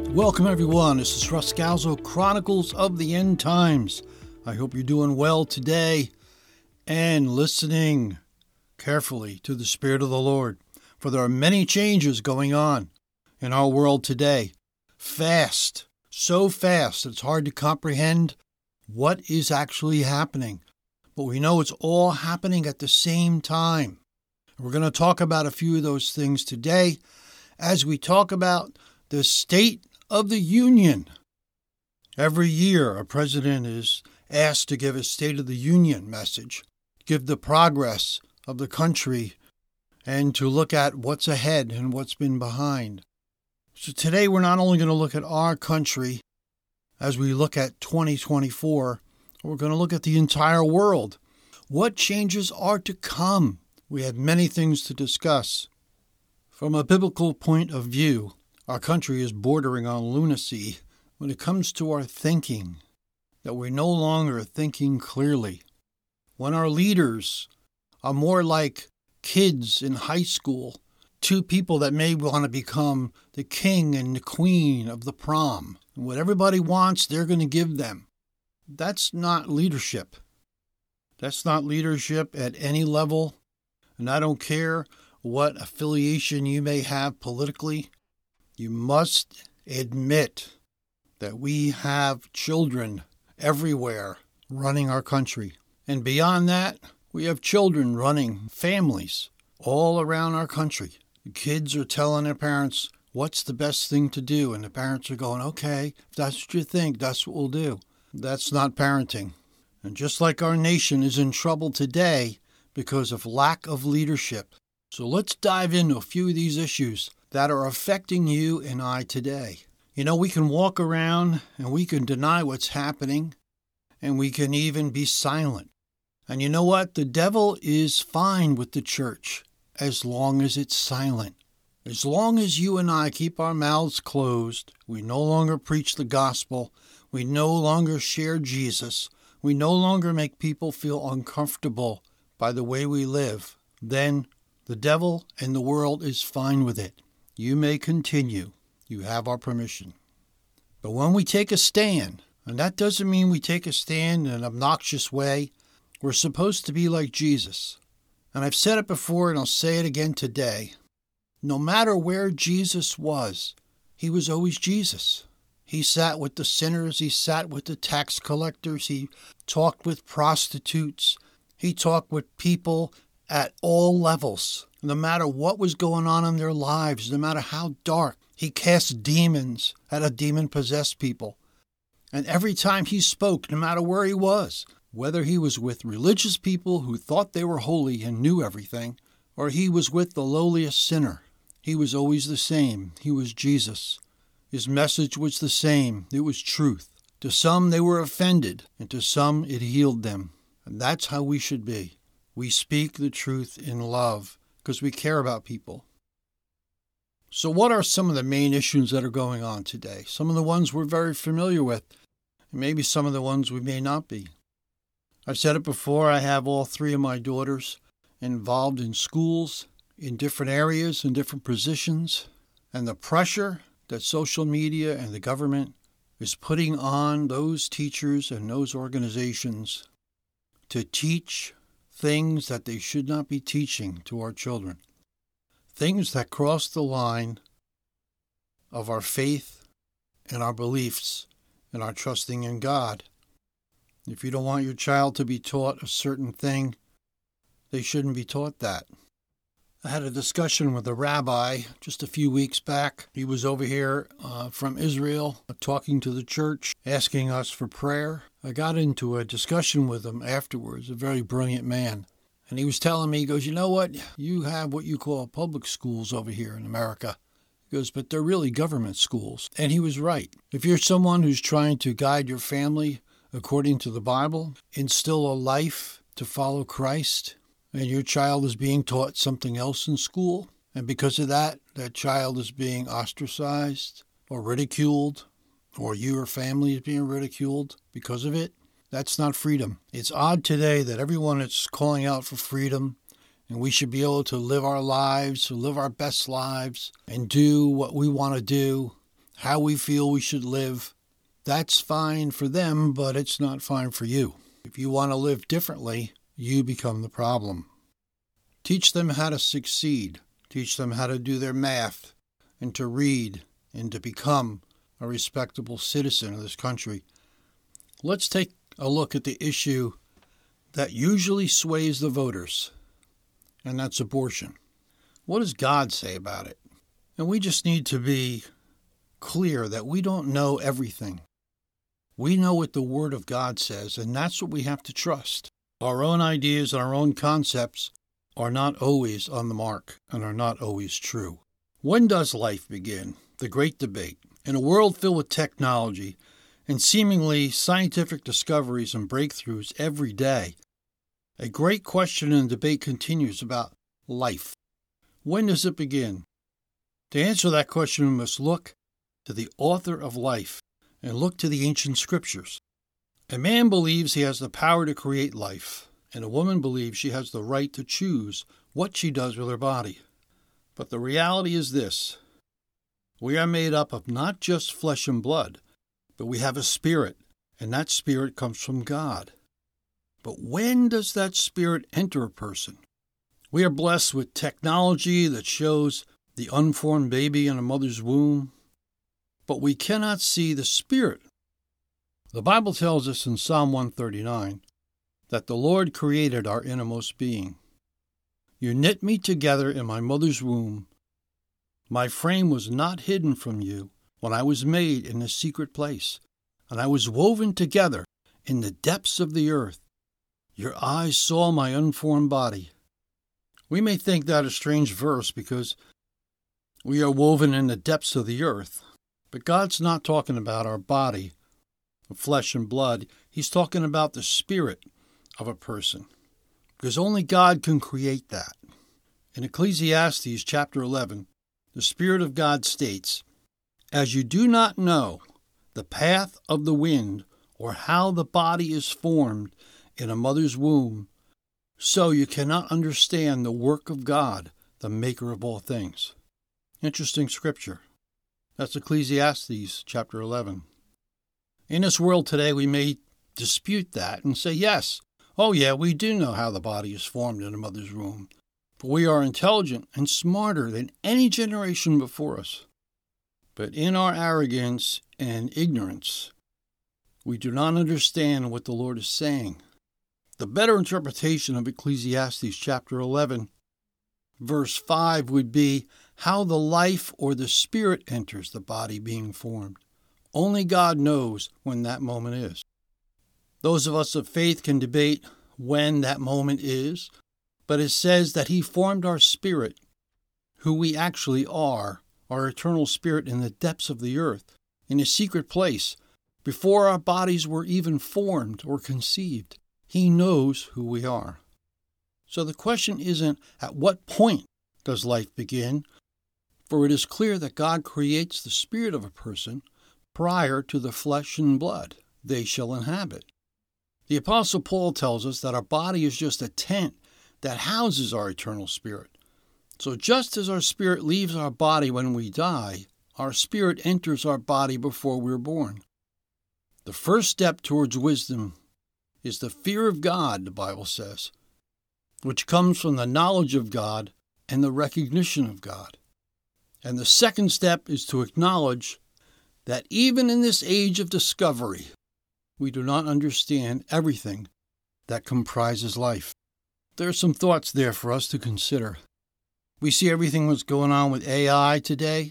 Welcome, everyone. This is Russ Scalzo, Chronicles of the End Times. I hope you're doing well today and listening carefully to the Spirit of the Lord, for there are many changes going on in our world today. Fast, so fast, it's hard to comprehend what is actually happening. But we know it's all happening at the same time. We're going to talk about a few of those things today as we talk about the State of the Union. Every year, a president is asked to give a State of the Union message, give the progress of the country, and to look at what's ahead and what's been behind. So today, we're not only going to look at our country as we look at 2024, we're going to look at the entire world. What changes are to come? We have many things to discuss. From a biblical point of view, our country is bordering on lunacy when it comes to our thinking, that we're no longer thinking clearly. When our leaders are more like kids in high school, two people that may want to become the king and the queen of the prom. And what everybody wants, they're going to give them. That's not leadership. That's not leadership at any level. And I don't care what affiliation you may have politically. You must admit that we have children everywhere running our country. And beyond that, we have children running families all around our country. The kids are telling their parents what's the best thing to do. And the parents are going, okay, if that's what you think, that's what we'll do. That's not parenting. And just like our nation is in trouble today because of lack of leadership. So let's dive into a few of these issues that are affecting you and I today. You know, we can walk around and we can deny what's happening, and we can even be silent. And you know what? The devil is fine with the church as long as it's silent. As long as you and I keep our mouths closed, we no longer preach the gospel, we no longer share Jesus, we no longer make people feel uncomfortable by the way we live, then the devil and the world is fine with it. You may continue. You have our permission. But when we take a stand, and that doesn't mean we take a stand in an obnoxious way, we're supposed to be like Jesus. And I've said it before and I'll say it again today. No matter where Jesus was, he was always Jesus. He sat with the sinners. He sat with the tax collectors. He talked with prostitutes. He talked with people at all levels. No matter what was going on in their lives, no matter how dark, he cast demons out of demon-possessed people. And every time he spoke, no matter where he was, whether he was with religious people who thought they were holy and knew everything, or he was with the lowliest sinner, he was always the same. He was Jesus. His message was the same. It was truth. To some, they were offended, and to some, it healed them. And that's how we should be. We speak the truth in love because we care about people. So what are some of the main issues that are going on today? Some of the ones we're very familiar with, and maybe some of the ones we may not be. I've said it before, I have all three of my daughters involved in schools, in different areas, in different positions, and the pressure that social media and the government is putting on those teachers and those organizations to teach things that they should not be teaching to our children. Things that cross the line of our faith and our beliefs and our trusting in God. If you don't want your child to be taught a certain thing, they shouldn't be taught that. I had a discussion with a rabbi just a few weeks back. He was over here from Israel talking to the church, asking us for prayer. I got into a discussion with him afterwards, a very brilliant man. And he was telling me, he goes, you know what? You have what you call public schools over here in America. He goes, but they're really government schools. And he was right. If you're someone who's trying to guide your family according to the Bible, instill a life to follow Christ, and your child is being taught something else in school, and because of that, that child is being ostracized or ridiculed, or your family is being ridiculed because of it, that's not freedom. It's odd today that everyone is calling out for freedom, and we should be able to live our lives, to live our best lives, and do what we want to do, how we feel we should live. That's fine for them, but it's not fine for you. If you want to live differently, you become the problem. Teach them how to succeed. Teach them how to do their math and to read and to become a respectable citizen of this country. Let's take a look at the issue that usually sways the voters, and that's abortion. What does God say about it? And we just need to be clear that we don't know everything. We know what the Word of God says, and that's what we have to trust. Our own ideas and our own concepts are not always on the mark and are not always true. When does life begin? The great debate. In a world filled with technology and seemingly scientific discoveries and breakthroughs every day, a great question and debate continues about life. When does it begin? To answer that question, we must look to the author of life and look to the ancient scriptures. A man believes he has the power to create life, and a woman believes she has the right to choose what she does with her body. But the reality is this: we are made up of not just flesh and blood, but we have a spirit, and that spirit comes from God. But when does that spirit enter a person? We are blessed with technology that shows the unformed baby in a mother's womb, but we cannot see the spirit. The Bible tells us in Psalm 139 that the Lord created our innermost being. You knit me together in my mother's womb. My frame was not hidden from you when I was made in a secret place, and I was woven together in the depths of the earth. Your eyes saw my unformed body. We may think that a strange verse because we are woven in the depths of the earth, but God's not talking about our body, flesh and blood. He's talking about the spirit of a person, because only God can create that. In Ecclesiastes chapter 11, the Spirit of God states, "As you do not know the path of the wind or how the body is formed in a mother's womb, so you cannot understand the work of God, the maker of all things." Interesting scripture. That's Ecclesiastes chapter 11. In this world today, we may dispute that and say, yes, oh yeah, we do know how the body is formed in a mother's womb. But we are intelligent and smarter than any generation before us. But in our arrogance and ignorance, we do not understand what the Lord is saying. The better interpretation of Ecclesiastes chapter 11, verse 5 would be how the life or the spirit enters the body being formed. Only God knows when that moment is. Those of us of faith can debate when that moment is, but it says that He formed our spirit, who we actually are, our eternal spirit in the depths of the earth, in a secret place, before our bodies were even formed or conceived. He knows who we are. So the question isn't at what point does life begin, for it is clear that God creates the spirit of a person prior to the flesh and blood they shall inhabit. The Apostle Paul tells us that our body is just a tent that houses our eternal spirit. So just as our spirit leaves our body when we die, our spirit enters our body before we're born. The first step towards wisdom is the fear of God, the Bible says, which comes from the knowledge of God and the recognition of God. And the second step is to acknowledge that even in this age of discovery, we do not understand everything that comprises life. There are some thoughts there for us to consider. We see everything that's going on with AI today,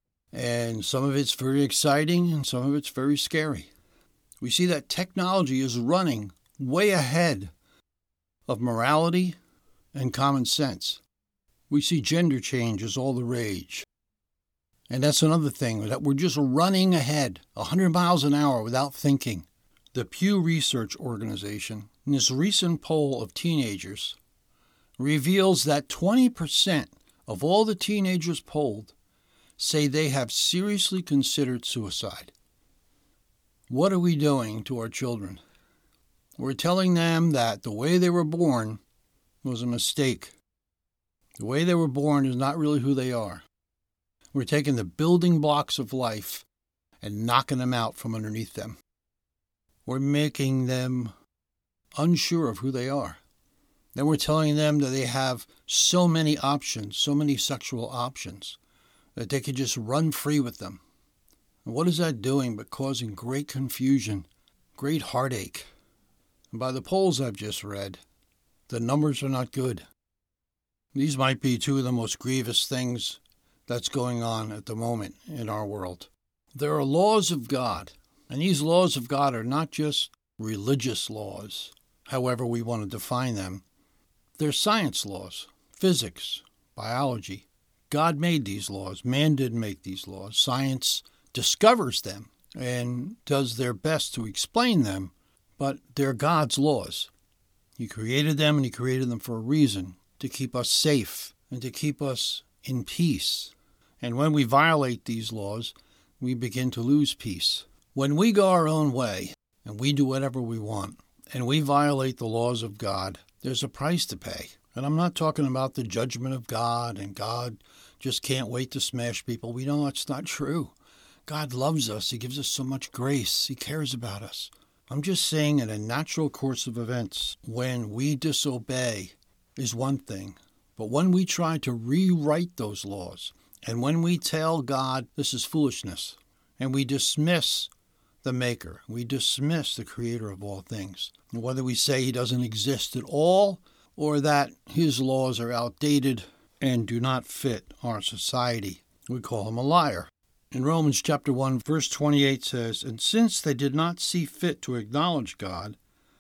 and some of it's very exciting and some of it's very scary. We see that technology is running way ahead of morality and common sense. We see gender change is all the rage. And that's another thing, that we're just running ahead 100 miles an hour without thinking. The Pew Research Organization, in this recent poll of teenagers, reveals that 20% of all the teenagers polled say they have seriously considered suicide. What are we doing to our children? We're telling them that the way they were born was a mistake. The way they were born is not really who they are. We're taking the building blocks of life and knocking them out from underneath them. We're making them unsure of who they are. Then we're telling them that they have so many options, so many sexual options, that they could just run free with them. And what is that doing but causing great confusion, great heartache? And by the polls I've just read, the numbers are not good. These might be two of the most grievous things that's going on at the moment in our world. There are laws of God, and these laws of God are not just religious laws, however we want to define them. They're science laws, physics, biology. God made these laws. Man didn't make these laws. Science discovers them and does their best to explain them, but they're God's laws. He created them, and He created them for a reason, to keep us safe and to keep us in peace. And when we violate these laws, we begin to lose peace. When we go our own way and we do whatever we want and we violate the laws of God, there's a price to pay. And I'm not talking about the judgment of God and God just can't wait to smash people. We know that's not true. God loves us. He gives us so much grace. He cares about us. I'm just saying in a natural course of events, when we disobey is one thing, but when we try to rewrite those laws, and when we tell God this is foolishness, and we dismiss the Maker, we dismiss the Creator of all things, and whether we say He doesn't exist at all, or that His laws are outdated and do not fit our society, we call Him a liar. In Romans chapter 1, verse 28 says, "And since they did not see fit to acknowledge God,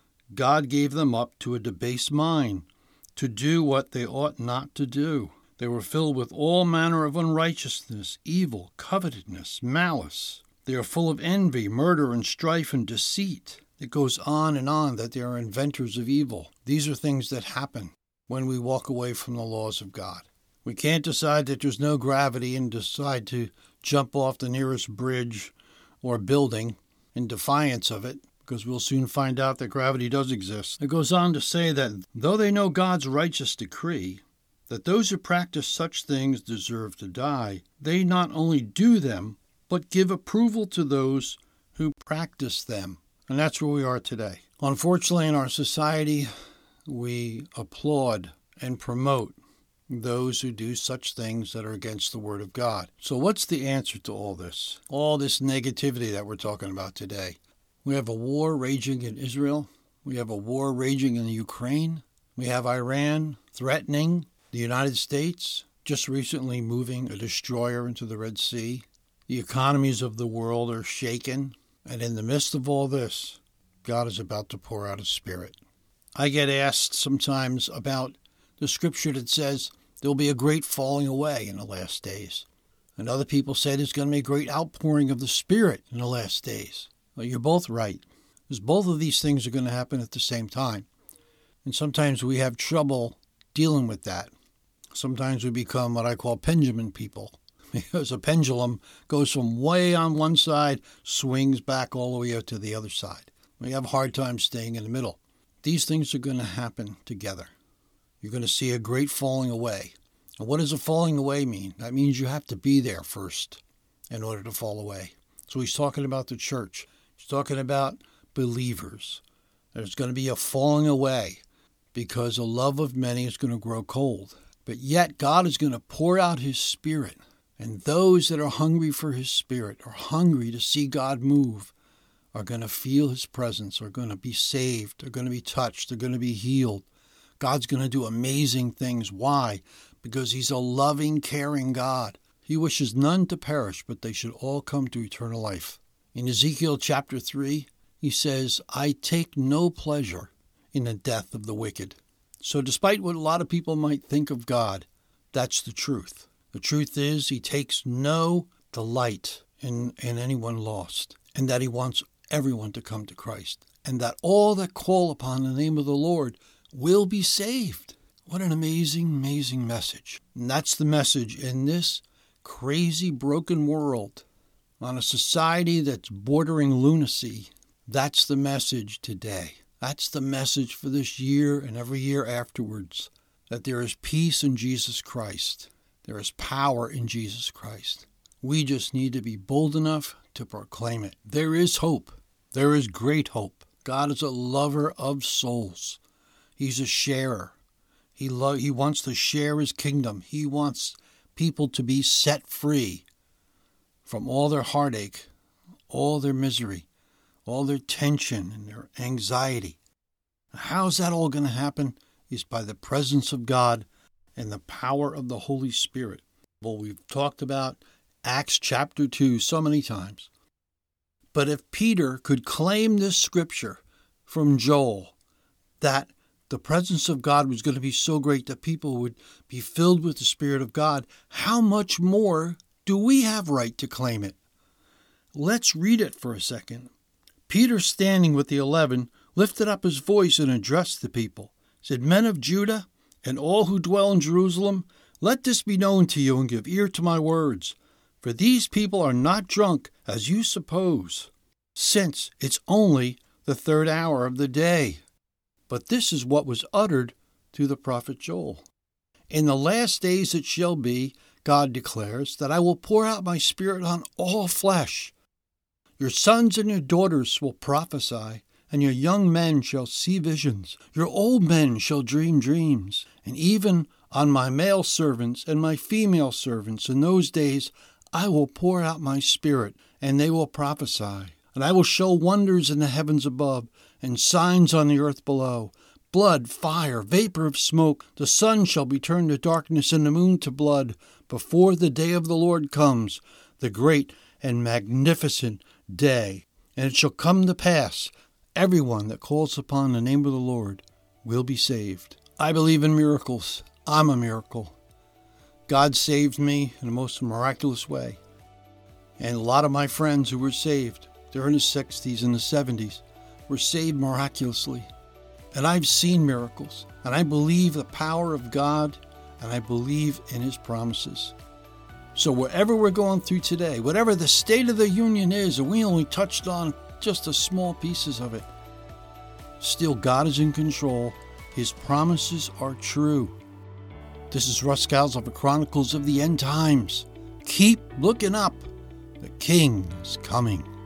God gave them up to a debased mind, to do what they ought not to do. They were filled with all manner of unrighteousness, evil, covetousness, malice. They are full of envy, murder, and strife, and deceit." It goes on, that they are inventors of evil. These are things that happen when we walk away from the laws of God. We can't decide that there's no gravity and decide to jump off the nearest bridge or building in defiance of it, because we'll soon find out that gravity does exist. It goes on to say that though they know God's righteous decree, that those who practice such things deserve to die, they not only do them, but give approval to those who practice them. And that's where we are today. Unfortunately, in our society, we applaud and promote those who do such things that are against the Word of God. So what's the answer to all this negativity that we're talking about today? We have a war raging in Israel. We have a war raging in the Ukraine. We have Iran threatening the United States, just recently moving a destroyer into the Red Sea. The economies of the world are shaken. And in the midst of all this, God is about to pour out His Spirit. I get asked sometimes about the scripture that says there'll be a great falling away in the last days. And other people say there's going to be a great outpouring of the Spirit in the last days. Well, you're both right, because both of these things are going to happen at the same time. And sometimes we have trouble dealing with that. Sometimes we become what I call pendulum people, because a pendulum goes from way on one side, swings back all the way out to the other side. We have a hard time staying in the middle. These things are going to happen together. You're going to see a great falling away. And what does a falling away mean? That means you have to be there first in order to fall away. So he's talking about the church. He's talking about believers. There's going to be a falling away because the love of many is going to grow cold. But yet God is going to pour out His Spirit. And those that are hungry for His Spirit, are hungry to see God move, are going to feel His presence, are going to be saved, are going to be touched, they're going to be healed. God's going to do amazing things. Why? Because He's a loving, caring God. He wishes none to perish, but they should all come to eternal life. In Ezekiel chapter 3, He says, "I take no pleasure in the death of the wicked." So despite what a lot of people might think of God, that's the truth. The truth is He takes no delight in anyone lost, and that He wants everyone to come to Christ, and that all that call upon the name of the Lord will be saved. What an amazing, amazing message. And that's the message in this crazy, broken world, on a society that's bordering lunacy. That's the message today. That's the message for this year and every year afterwards, that there is peace in Jesus Christ. There is power in Jesus Christ. We just need to be bold enough to proclaim it. There is hope. There is great hope. God is a lover of souls. He's a sharer. He wants to share his kingdom. He wants people to be set free from all their heartache, all their misery, all their tension and their anxiety. How's that all going to happen? Is by the presence of God and the power of the Holy Spirit. Well, we've talked about Acts chapter 2 so many times. But if Peter could claim this scripture from Joel, that the presence of God was going to be so great that people would be filled with the Spirit of God, how much more do we have right to claim it? Let's read it for a second. Peter, standing with the 11, lifted up his voice and addressed the people. Said, "Men of Judah and all who dwell in Jerusalem, let this be known to you and give ear to my words. For these people are not drunk, as you suppose, since it's only the third hour of the day. But this is what was uttered through the prophet Joel. In the last days it shall be, God declares, that I will pour out my Spirit on all flesh. Your sons and your daughters will prophesy, and your young men shall see visions. Your old men shall dream dreams. And even on my male servants and my female servants in those days I will pour out my Spirit, and they will prophesy. And I will show wonders in the heavens above, and signs on the earth below, blood, fire, vapor of smoke. The sun shall be turned to darkness, and the moon to blood, before the day of the Lord comes, the great and magnificent day. And it shall come to pass, everyone that calls upon the name of the Lord will be saved." I believe in miracles. I'm a miracle. God saved me in the most miraculous way. And a lot of my friends who were saved during the 60s and the 70s were saved miraculously. And I've seen miracles. And I believe the power of God, and I believe in his promises. So wherever we're going through today, whatever the state of the union is, and we only touched on just a small pieces of it, still God is in control. His promises are true. This is Russ Scalzo for Chronicles of the End Times. Keep looking up. The King is coming.